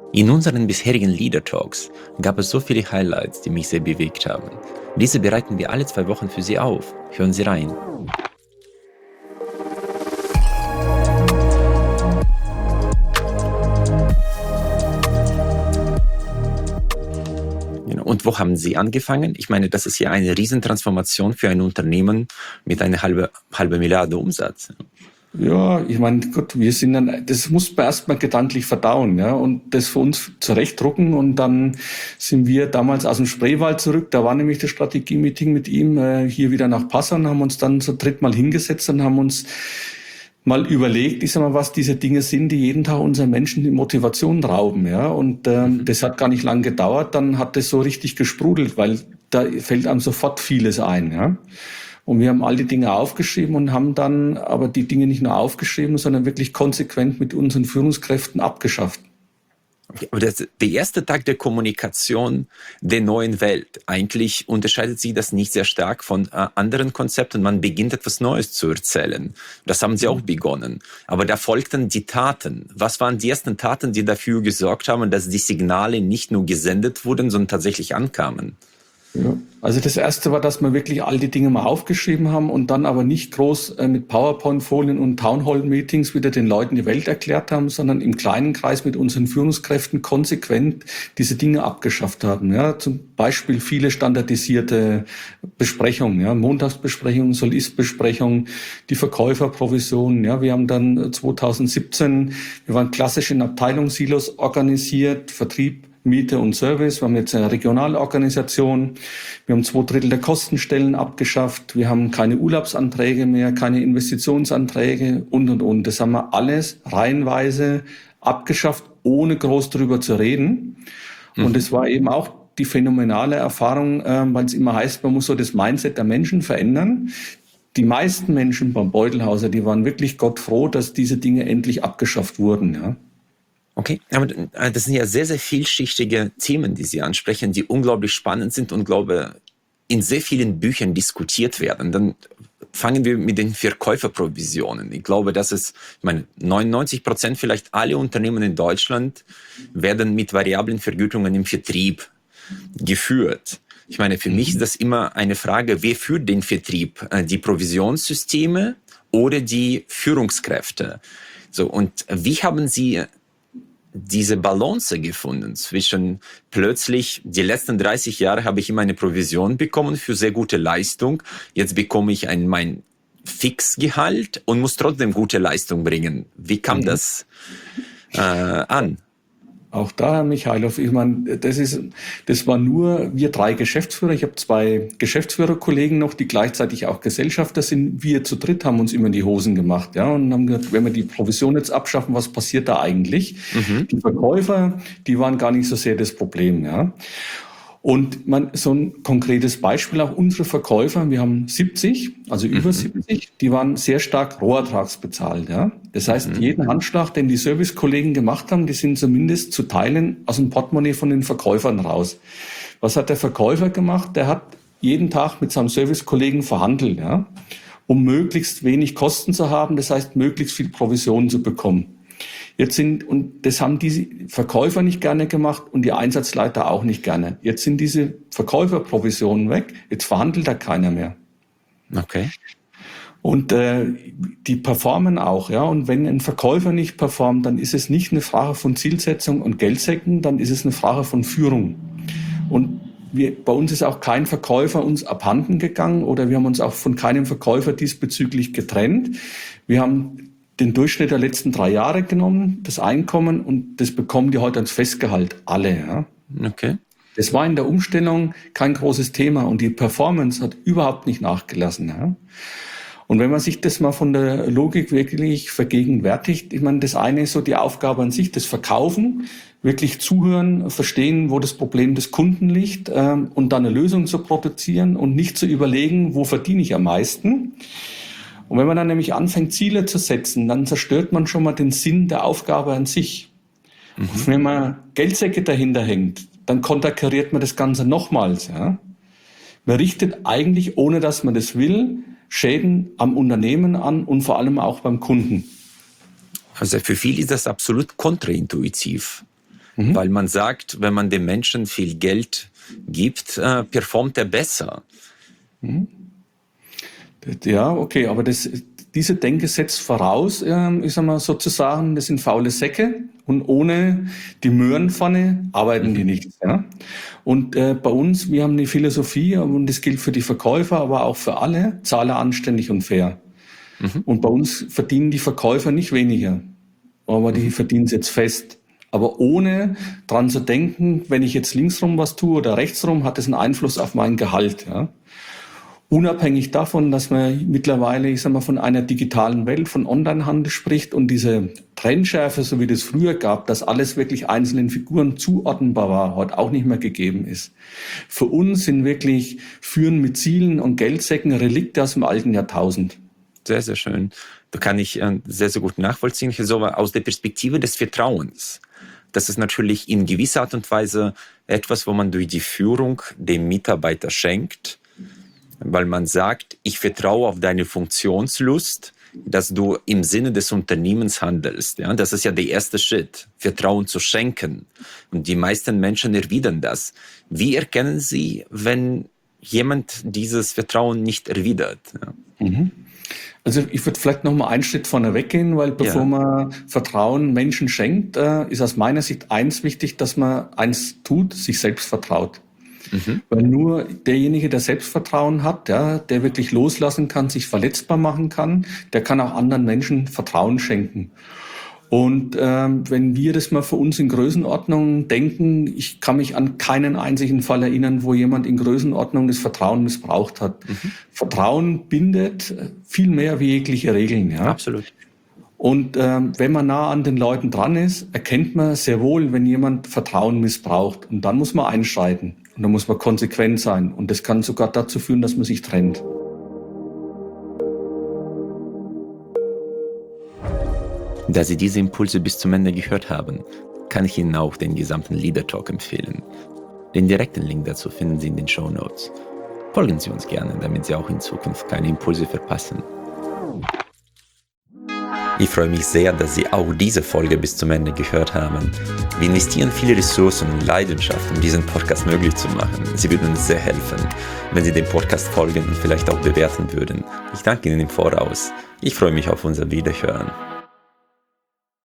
In unseren bisherigen Leader Talks gab es so viele Highlights, die mich sehr bewegt haben. Diese bereiten wir alle 2 Wochen für Sie auf. Hören Sie rein. Genau. Und wo haben Sie angefangen? Ich meine, das ist ja eine Riesentransformation für ein Unternehmen mit einer halbe Milliarde Umsatz. Ja, ich meine, gut, das muss man erstmal gedanklich verdauen, ja, und das für uns zurechtdrucken. Und dann sind wir damals aus dem Spreewald zurück. Da war nämlich das Strategie-Meeting mit ihm, hier wieder nach Passau, und haben uns dann so drittmal hingesetzt und haben uns mal überlegt, ich sag mal, was diese Dinge sind, die jeden Tag unseren Menschen die Motivation rauben, ja. Und das hat gar nicht lang gedauert. Dann hat das so richtig gesprudelt, weil da fällt einem sofort vieles ein, ja. Und wir haben all die Dinge aufgeschrieben und haben dann aber die Dinge nicht nur aufgeschrieben, sondern wirklich konsequent mit unseren Führungskräften abgeschafft. Aber der erste Tag der Kommunikation der neuen Welt, eigentlich unterscheidet sich das nicht sehr stark von anderen Konzepten. Man beginnt etwas Neues zu erzählen. Das haben Sie auch begonnen. Aber da folgten die Taten. Was waren die ersten Taten, die dafür gesorgt haben, dass die Signale nicht nur gesendet wurden, sondern tatsächlich ankamen? Ja. Also das erste war, dass wir wirklich all die Dinge mal aufgeschrieben haben und dann aber nicht groß mit PowerPoint-Folien und Townhall-Meetings wieder den Leuten die Welt erklärt haben, sondern im kleinen Kreis mit unseren Führungskräften konsequent diese Dinge abgeschafft haben. Ja, zum Beispiel viele standardisierte Besprechungen, ja, Montagsbesprechungen, Soll-Ist-Besprechungen, die Verkäuferprovisionen. Ja, wir haben dann 2017, wir waren klassisch in Abteilungssilos organisiert, Vertrieb, Miete und Service. Wir haben jetzt eine Regionalorganisation. Wir haben 2/3 der Kostenstellen abgeschafft. Wir haben keine Urlaubsanträge mehr, keine Investitionsanträge und. Das haben wir alles reihenweise abgeschafft, ohne groß drüber zu reden. Und es war eben auch die phänomenale Erfahrung, weil es immer heißt, man muss so das Mindset der Menschen verändern. Die meisten Menschen beim Beutelhauser, die waren wirklich gottfroh, dass diese Dinge endlich abgeschafft wurden, ja. Okay, aber das sind ja sehr, sehr vielschichtige Themen, die Sie ansprechen, die unglaublich spannend sind und, glaube, in sehr vielen Büchern diskutiert werden. Dann fangen wir mit den Verkäuferprovisionen. Ich glaube, dass 99% vielleicht alle Unternehmen in Deutschland werden mit variablen Vergütungen im Vertrieb geführt. Ich meine, für mich ist das immer eine Frage, wer führt den Vertrieb? Die Provisionssysteme oder die Führungskräfte? So, und wie haben Sie diese Balance gefunden zwischen plötzlich, die letzten 30 Jahre habe ich immer eine Provision bekommen für sehr gute Leistung, jetzt bekomme ich mein Fixgehalt und muss trotzdem gute Leistung bringen. Wie kam das an? Auch da, Herr Michailov, ich meine, das war nur wir 3 Geschäftsführer. Ich habe 2 Geschäftsführerkollegen noch, die gleichzeitig auch Gesellschafter sind. Wir zu dritt haben uns immer in die Hosen gemacht, ja, und haben gesagt, wenn wir die Provision jetzt abschaffen, was passiert da eigentlich? Die Verkäufer, die waren gar nicht so sehr das Problem, ja. Und so ein konkretes Beispiel, auch unsere Verkäufer, wir haben 70, also über 70, die waren sehr stark rohertragsbezahlt, ja. Das heißt, jeden Handschlag, den die Servicekollegen gemacht haben, die sind zumindest zu Teilen aus dem Portemonnaie von den Verkäufern raus. Was hat der Verkäufer gemacht? Der hat jeden Tag mit seinem Servicekollegen verhandelt, ja, um möglichst wenig Kosten zu haben, das heißt, möglichst viel Provision zu bekommen. Und das haben die Verkäufer nicht gerne gemacht und die Einsatzleiter auch nicht gerne. Jetzt sind diese Verkäuferprovisionen weg, jetzt verhandelt da keiner mehr. Okay. Und die performen auch, ja. Und wenn ein Verkäufer nicht performt, dann ist es nicht eine Frage von Zielsetzung und Geldsäcken, dann ist es eine Frage von Führung. Und bei uns ist auch kein Verkäufer uns abhanden gegangen oder wir haben uns auch von keinem Verkäufer diesbezüglich getrennt. Wir haben den Durchschnitt der letzten 3 Jahre genommen, das Einkommen, und das bekommen die heute als Festgehalt, alle. Ja. Okay. Das war in der Umstellung kein großes Thema und die Performance hat überhaupt nicht nachgelassen. Ja. Und wenn man sich das mal von der Logik wirklich vergegenwärtigt, ich meine, das eine ist so die Aufgabe an sich, das Verkaufen, wirklich zuhören, verstehen, wo das Problem des Kunden liegt und dann eine Lösung zu produzieren und nicht zu überlegen, wo verdiene ich am meisten. Und wenn man dann nämlich anfängt, Ziele zu setzen, dann zerstört man schon mal den Sinn der Aufgabe an sich. Und wenn man Geldsäcke dahinter hängt, dann konterkariert man das Ganze nochmals. Ja? Man richtet eigentlich, ohne dass man das will, Schäden am Unternehmen an und vor allem auch beim Kunden. Also für viele ist das absolut kontraintuitiv. weil man sagt, wenn man dem Menschen viel Geld gibt, performt er besser. Ja, okay, aber diese Denke setzt voraus, ich sag mal sozusagen, das sind faule Säcke und ohne die Möhrenpfanne arbeiten die nicht. Ja? Und bei uns, wir haben eine Philosophie und das gilt für die Verkäufer, aber auch für alle, zahle anständig und fair. Und bei uns verdienen die Verkäufer nicht weniger, aber die verdienen es jetzt fest. Aber ohne dran zu denken, wenn ich jetzt linksrum was tue oder rechtsrum, hat das einen Einfluss auf mein Gehalt. Ja? Unabhängig davon, dass man mittlerweile, ich sag mal, von einer digitalen Welt, von Onlinehandel spricht und diese Trennschärfe, so wie das früher gab, dass alles wirklich einzelnen Figuren zuordnenbar war, heute auch nicht mehr gegeben ist. Für uns sind wirklich Führen mit Zielen und Geldsäcken Relikte aus dem alten Jahrtausend. Sehr, sehr schön. Da kann ich sehr, sehr gut nachvollziehen. So aus der Perspektive des Vertrauens. Das ist natürlich in gewisser Art und Weise etwas, wo man durch die Führung dem Mitarbeiter schenkt, weil man sagt, ich vertraue auf deine Funktionslust, dass du im Sinne des Unternehmens handelst. Ja, das ist ja der erste Schritt, Vertrauen zu schenken. Und die meisten Menschen erwidern das. Wie erkennen Sie, wenn jemand dieses Vertrauen nicht erwidert? Ja. Also ich würde vielleicht noch mal einen Schritt vorne weggehen, weil bevor man Vertrauen Menschen schenkt, ist aus meiner Sicht eins wichtig, dass man eins tut, sich selbst vertraut. Weil nur derjenige, der Selbstvertrauen hat, ja, der wirklich loslassen kann, sich verletzbar machen kann, der kann auch anderen Menschen Vertrauen schenken. Und wenn wir das mal für uns in Größenordnung denken, ich kann mich an keinen einzigen Fall erinnern, wo jemand in Größenordnung das Vertrauen missbraucht hat. Vertrauen bindet viel mehr wie jegliche Regeln. Ja? Absolut. Und wenn man nah an den Leuten dran ist, erkennt man sehr wohl, wenn jemand Vertrauen missbraucht. Und dann muss man einschreiten. Und dann muss man konsequent sein. Und das kann sogar dazu führen, dass man sich trennt. Da Sie diese Impulse bis zum Ende gehört haben, kann ich Ihnen auch den gesamten Leader Talk empfehlen. Den direkten Link dazu finden Sie in den Shownotes. Folgen Sie uns gerne, damit Sie auch in Zukunft keine Impulse verpassen. Ich freue mich sehr, dass Sie auch diese Folge bis zum Ende gehört haben. Wir investieren viele Ressourcen und Leidenschaft, um diesen Podcast möglich zu machen. Sie würden uns sehr helfen, wenn Sie dem Podcast folgen und vielleicht auch bewerten würden. Ich danke Ihnen im Voraus. Ich freue mich auf unser Wiederhören.